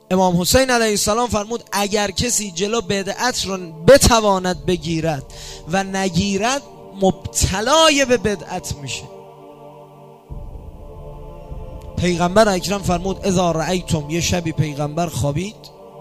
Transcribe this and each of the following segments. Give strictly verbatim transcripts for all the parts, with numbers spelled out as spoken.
امام حسین علیه السلام فرمود اگر کسی جلو بدعت رو بتواند بگیرد و نگیرد مبتلای به بدعت میشه. پیغمبر اکرم فرمود اذا رأیتم، یه شبی پیغمبر خوابید،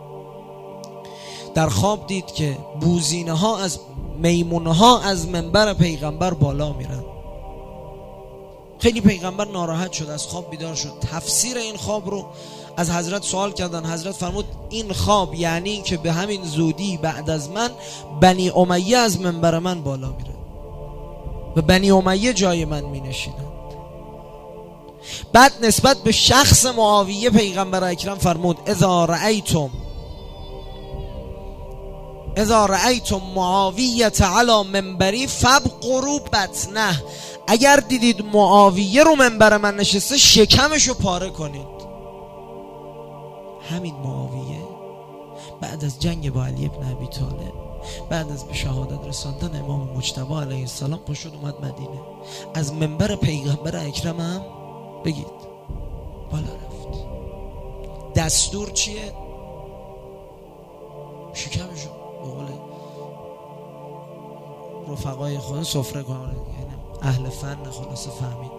در خواب دید که بوزینه ها از میمونه ها از منبر پیغمبر بالا میرن. خیلی پیغمبر ناراحت شد، از خواب بیدار شد. تفسیر این خواب رو از حضرت سوال کردن. حضرت فرمود این خواب یعنی که به همین زودی بعد از من بنی امیه از منبر من بالا میره و بنی امیه جای من می نشینند. بعد نسبت به شخص معاویه پیغمبر اکرم فرمود اذا رأیتم اذا رأیتم معاویه علی منبری فابقروا بطنه، اگر دیدید معاویه رو منبر من نشسته شکمشو پاره کنید. همین معاویه بعد از جنگ با علی ابن ابی طالب، بعد از به شهادت رساندن امام مجتبی علیه السلام پشت اومد مدینه، از منبر پیغمبر اکرم هم بگید بالا رفت. دستور چیه؟ شکمشو به قول رفقای خود سفره کنه، یعنی اهل فن خلاصه فهمید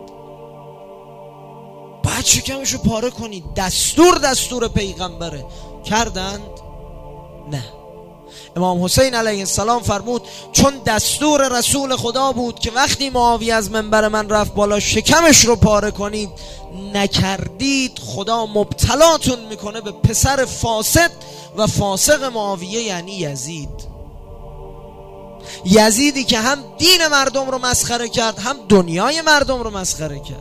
باید شکمشو پاره کنید. دستور دستور پیغمبره. کردند؟ نه. امام حسین علیه السلام فرمود چون دستور رسول خدا بود که وقتی معاویه از منبر من رفت بالا شکمش رو پاره کنید، نکردید خدا مبتلاتون میکنه به پسر فاسد و فاسق معاویه، یعنی یزید. یزیدی که هم دین مردم رو مسخره کرد هم دنیای مردم رو مسخره کرد.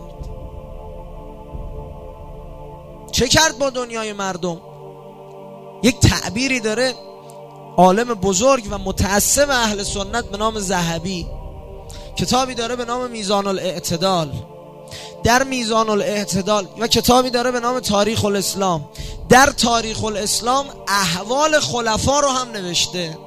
چه کرد با دنیای مردم؟ یک تعبیری داره عالم بزرگ و متعصب اهل سنت به نام ذهبی، کتابی داره به نام میزان الاعتدال. در میزان الاعتدال و کتابی داره به نام تاریخ الاسلام. در تاریخ الاسلام احوال خلفا رو هم نوشته.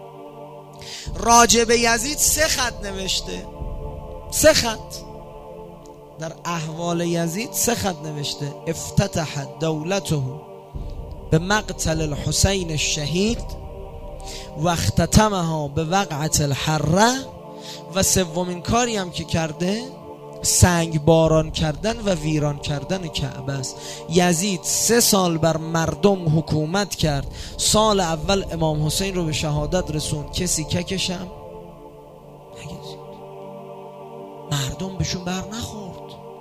راجب یزید سه خط نوشته، سه خط در احوال یزید سه خط نوشته. افتتح دولته به مقتل الحسین الشهید و اختتمها به وقعت الحره، و سومین کاری هم که کرده سنگ باران کردن و ویران کردن کعبه است. یزید سه سال بر مردم حکومت کرد. سال اول امام حسین رو به شهادت رسوند، کسی ککشم نگذید، مردم بهشون بر نخورد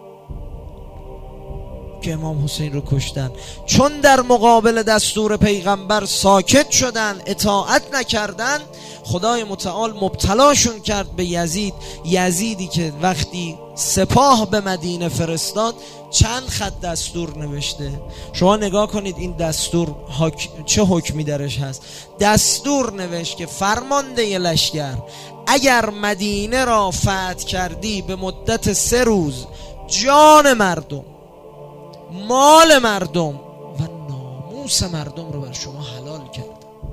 که امام حسین رو کشتن. چون در مقابل دستور پیغمبر ساکت شدن، اطاعت نکردن، خدای متعال مبتلاشون کرد به یزید. یزیدی که وقتی سپاه به مدینه فرستاد چند خط دستور نوشته. شما نگاه کنید این دستور حک... چه حکمی درش هست. دستور نوشت که فرمانده لشکر اگر مدینه را فتح کردی به مدت سه روز جان مردم، مال مردم و ناموس مردم رو بر شما حلال کرد.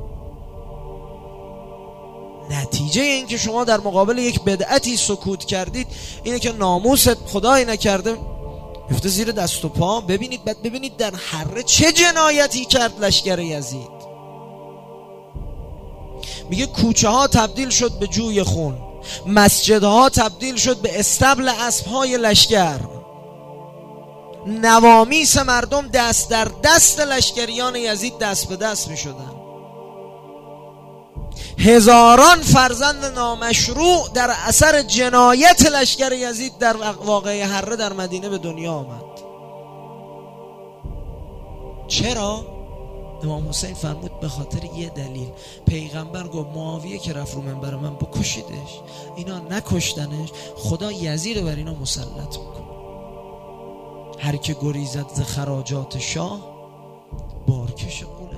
نتیجه این که شما در مقابل یک بدعتی سکوت کردید اینه که ناموست خدای نکرده میفته زیر دست و پا. ببینید بعد ببینید در حره چه جنایتی کرد لشکر یزید. میگه کوچه ها تبدیل شد به جوی خون، مسجدها تبدیل شد به استبل اسبهای لشکر، نوامیس مردم دست در دست لشکریان یزید دست به دست می شدن. هزاران فرزند نامشروع در اثر جنایت لشکر یزید در واقعه حره در مدینه به دنیا آمد. چرا؟ امام حسین فرمود به خاطر یه دلیل. پیغمبر گفت معاویه که رفت رو منبر من بکشیدش، اینا نکشتنش، خدا یزید رو بر اینا مسلط میکنه. هر که گریزد ز خراجات شاه بارکش قول